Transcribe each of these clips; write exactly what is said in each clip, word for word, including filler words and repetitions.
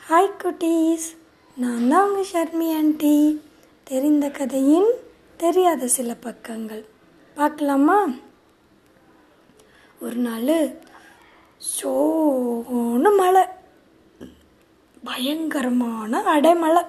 Hi குட்டீஸ், நான் தான் உங்கள் ஷர்மி ஆண்டி. தெரிந்த கதையின் தெரியாத சில பக்கங்கள் பார்க்கலாமா? ஒரு நாள் சோன்னு மழை, பயங்கரமான அடைமழை.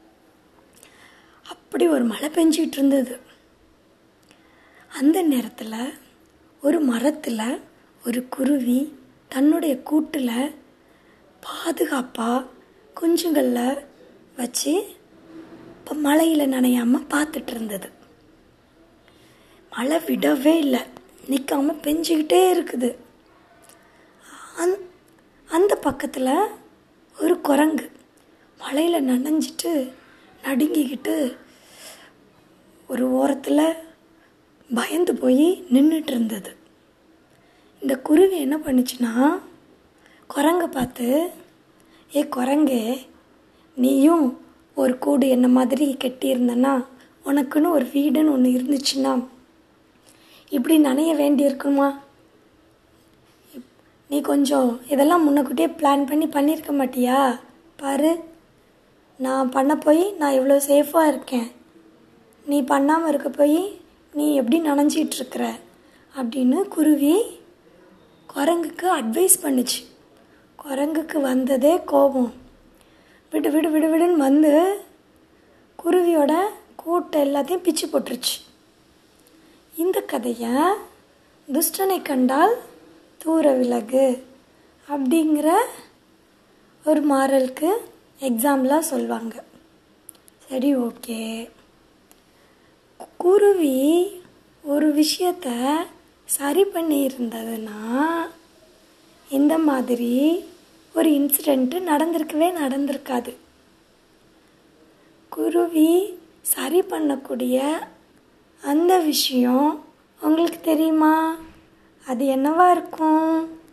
அப்படி ஒரு மழை பெஞ்சிக்கிட்டு இருந்தது. அந்த நேரத்தில் ஒரு மரத்தில் ஒரு குருவி தன்னுடைய கூட்டில் பாதுகாப்பாக குஞ்சுகளில் வச்சு இப்போ மழையில் நனையாமல் பார்த்துட்டு இருந்தது. மழை விடவே இல்லை, நிற்காமல் பெஞ்சிக்கிட்டே இருக்குது. அந் அந்த பக்கத்தில் ஒரு குரங்கு மழையில் நனைஞ்சிட்டு நடுங்கிக்கிட்டு ஒரு ஓரத்தில் பயந்து போய் நின்றுட்டு இருந்தது. இந்த குருவி என்ன பண்ணுச்சுன்னா, குரங்கை பார்த்து, ஏ குரங்கே, நீயும் ஒரு கூடு என்ன மாதிரி கட்டியிருந்தனா, உனக்குன்னு ஒரு வீடுன்னு ஒன்று இருந்துச்சுன்னா இப்படி நனைய வேண்டியிருக்குமா? நீ கொஞ்சம் இதெல்லாம் முன்னக்கூட்டியே பிளான் பண்ணி பண்ணியிருக்க மாட்டியா? பாரு, நான் பண்ண போய் நான் இவ்வளோ சேஃபாக இருக்கேன், நீ பண்ணாமல் இருக்க போய் நீ எப்படி நனைஞ்சிட்ருக்கிற அப்படின்னு குருவி குரங்குக்கு அட்வைஸ் பண்ணுச்சு. குரங்குக்கு வந்ததே கோபம். விடு விடு விடு விடுன்னு வந்து குருவியோட கூட்டை எல்லாத்தையும் பிச்சு போட்டுருச்சு. இந்த கதையை துஷ்டனை கண்டால் தூர விலகு அப்படிங்கிற ஒரு மாரலுக்கு எக்ஸாம்பிளாக சொல்லுவாங்க. சரி, ஓகே. குருவி ஒரு விஷயத்த சரி பண்ணி இருந்ததுன்னா இந்த மாதிரி ஒரு இன்சிடெண்ட்டு நடந்திருக்கவே நடந்திருக்காது. குருவி சரி பண்ணக்கூடிய அந்த விஷயம் உங்களுக்கு தெரியுமா? அது என்னவா இருக்கும்?